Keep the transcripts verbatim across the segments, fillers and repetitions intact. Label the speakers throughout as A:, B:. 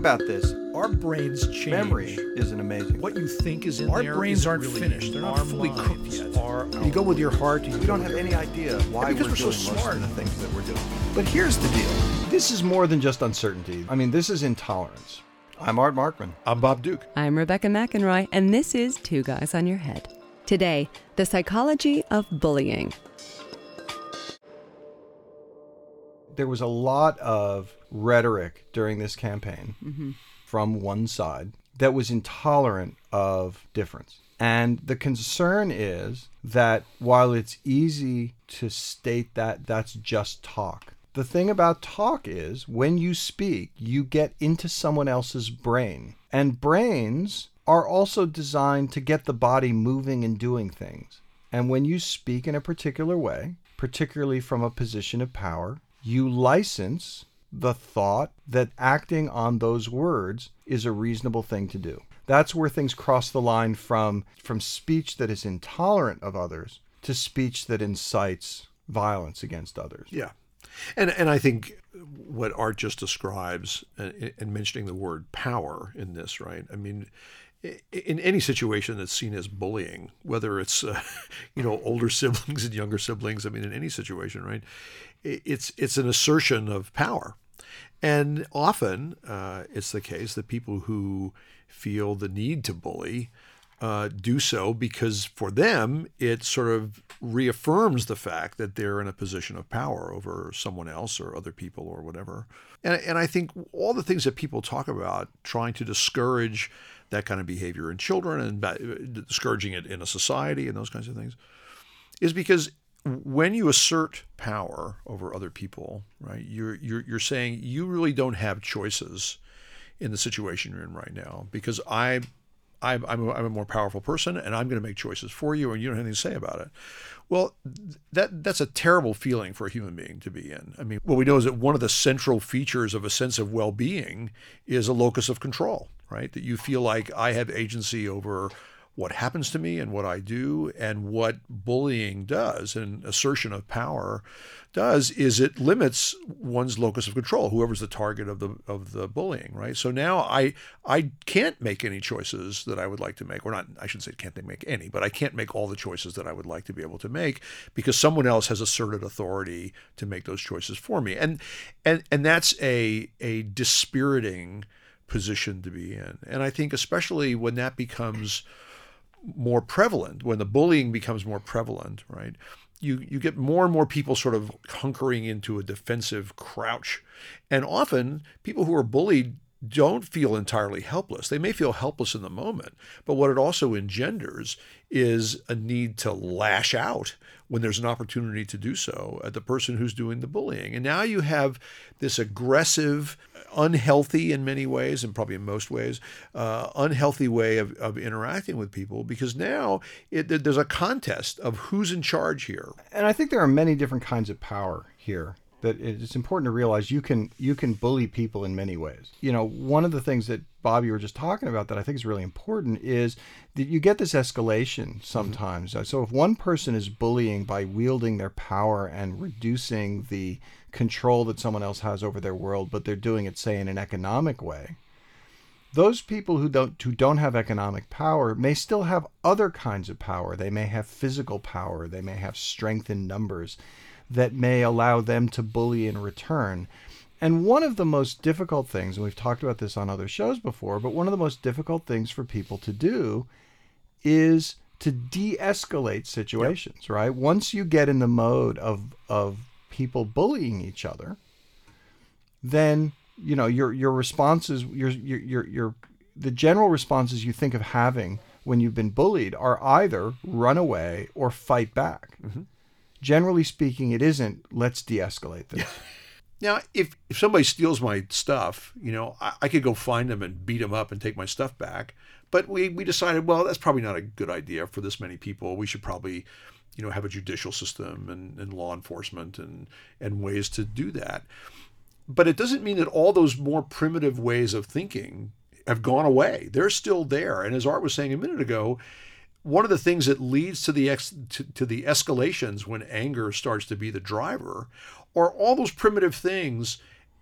A: about this.
B: Our brains change.
A: Memory isn't amazing.
B: What you think is in
C: Our
B: there
C: brains
B: isn't
C: aren't
B: really
C: finished. They're not
B: our
C: fully
B: minds
C: cooked yet.
B: Are you go with your heart. You
A: We don't have any idea why
B: because
A: we're,
B: we're so
A: doing most
B: smart.
A: of the things that we're doing.
D: But here's the deal. This is more than just uncertainty. I mean, this is intolerance.
A: I'm Art Markman.
B: I'm Bob Duke.
E: I'm Rebecca McEnroy, and this is Two Guys on Your Head. Today, the psychology of bullying.
D: There was a lot of rhetoric during this campaign mm-hmm. from one side that was intolerant of difference. And the concern is that while it's easy to state that that's just talk, the thing about talk is when you speak, you get into someone else's brain. And brains are also designed to get the body moving and doing things. And when you speak in a particular way, particularly from a position of power, you license the thought that acting on those words is a reasonable thing to do. That's where things cross the line from, from speech that is intolerant of others to speech that incites violence against others.
B: Yeah. And and I think what Art just describes, and, and mentioning the word power in this, right? I mean, in any situation that's seen as bullying, whether it's, uh, you know, older siblings and younger siblings, I mean, in any situation, right? It's it's an assertion of power. And often uh, it's the case that people who feel the need to bully uh, do so because for them, it sort of reaffirms the fact that they're in a position of power over someone else or other people or whatever. And, and I think all the things that people talk about trying to discourage that kind of behavior in children and discouraging it in a society and those kinds of things is because when you assert power over other people, right, you're you're you're saying you really don't have choices in the situation you're in right now because I, I'm I'm a, I'm a more powerful person and I'm going to make choices for you and you don't have anything to say about it. Well, that that's a terrible feeling for a human being to be in. I mean, what we know is that one of the central features of a sense of well-being is a locus of control, right? That you feel like I have agency over what happens to me and what I do. And what bullying does and assertion of power does is it limits one's locus of control, whoever's the target of the of the bullying, right? So now I I can't make any choices that I would like to make, or not, I shouldn't say can't make any, but I can't make all the choices that I would like to be able to make because someone else has asserted authority to make those choices for me. And and and that's a a dispiriting position to be in. And I think especially when that becomes more prevalent, when the bullying becomes more prevalent, right? You you get more and more people sort of hunkering into a defensive crouch. And often people who are bullied don't feel entirely helpless. They may feel helpless in the moment, but what it also engenders is a need to lash out when there's an opportunity to do so at the person who's doing the bullying. And now you have this aggressive, unhealthy in many ways, and probably in most ways, uh, unhealthy way of, of interacting with people because now it, there's a contest of who's in charge here.
D: And I think there are many different kinds of power here. That it's important to realize you can you can bully people in many ways. You know, one of the things that Bob, you were just talking about that I think is really important is that you get this escalation sometimes. Mm-hmm. So if one person is bullying by wielding their power and reducing the control that someone else has over their world, but they're doing it, say, in an economic way, those people who don't who don't have economic power may still have other kinds of power. They may have physical power. They may have strength in numbers that may allow them to bully in return. And one of the most difficult things, and we've talked about this on other shows before, but one of the most difficult things for people to do is to de-escalate situations, yep. right? Once you get in the mode of of people bullying each other, then you know your your responses, your your your your the general responses you think of having when you've been bullied are either run away or fight back. Mm-hmm. Generally speaking, it isn't, let's de-escalate this.
B: Now, if, if somebody steals my stuff, you know, I, I could go find them and beat them up and take my stuff back. But we, we decided, well, that's probably not a good idea for this many people. We should probably, you know, have a judicial system and, and law enforcement and, and ways to do that. But it doesn't mean that all those more primitive ways of thinking have gone away. They're still there. And as Art was saying a minute ago, one of the things that leads to the ex, to, to the escalations when anger starts to be the driver are all those primitive things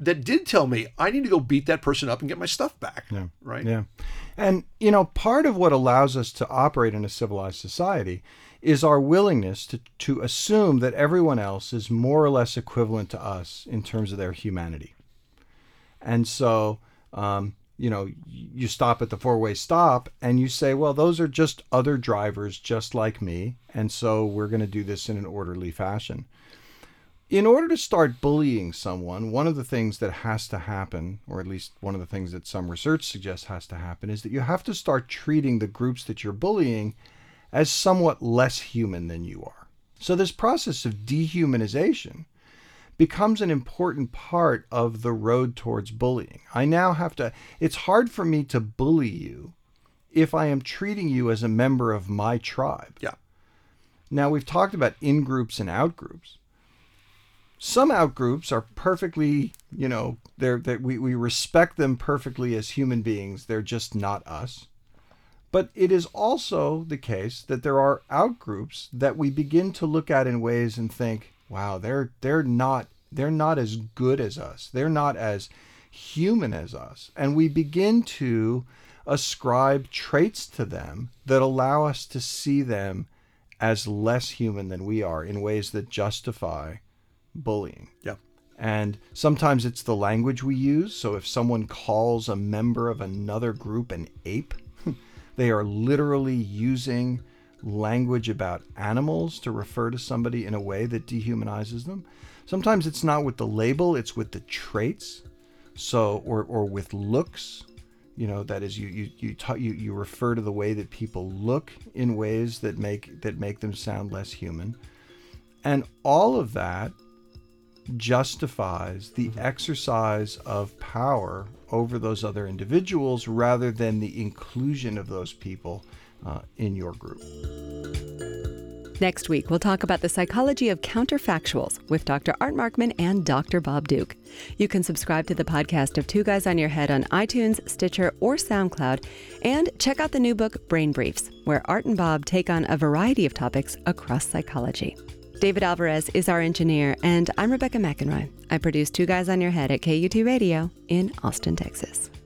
B: that did tell me I need to go beat that person up and get my stuff back.
D: Yeah.
B: Right?
D: Yeah. And, you know, part of what allows us to operate in a civilized society is our willingness to, to assume that everyone else is more or less equivalent to us in terms of their humanity. And so, um, you know, you stop at the four-way stop and you say, well, those are just other drivers just like me. And so we're going to do this in an orderly fashion. In order to start bullying someone, one of the things that has to happen, or at least one of the things that some research suggests has to happen, is that you have to start treating the groups that you're bullying as somewhat less human than you are. So this process of dehumanization becomes an important part of the road towards bullying. I now have to, it's hard for me to bully you if I am treating you as a member of my tribe.
B: Yeah.
D: Now, we've talked about in-groups and out-groups. Some out-groups are perfectly, you know, they're, they're, we, we respect them perfectly as human beings. They're just not us. But it is also the case that there are out-groups that we begin to look at in ways and think, wow, they're they're not they're not as good as us. They're not as human as us. And we begin to ascribe traits to them that allow us to see them as less human than we are in ways that justify bullying.
B: Yeah.
D: And sometimes it's the language we use. So if someone calls a member of another group an ape, they are literally using language about animals to refer to somebody in a way that dehumanizes them. Sometimes it's not with the label, it's with the traits. So, or or with looks. You know, that is, you you you, ta- you you refer to the way that people look in ways that make that make them sound less human. And all of that justifies the exercise of power over those other individuals rather than the inclusion of those people uh, in your group.
E: Next week, we'll talk about the psychology of counterfactuals with Doctor Art Markman and Doctor Bob Duke. You can subscribe to the podcast of Two Guys on Your Head on iTunes, Stitcher, or SoundCloud, and check out the new book, Brain Briefs, where Art and Bob take on a variety of topics across psychology. David Alvarez is our engineer, and I'm Rebecca McEnroy. I produce Two Guys on Your Head at K U T Radio in Austin, Texas.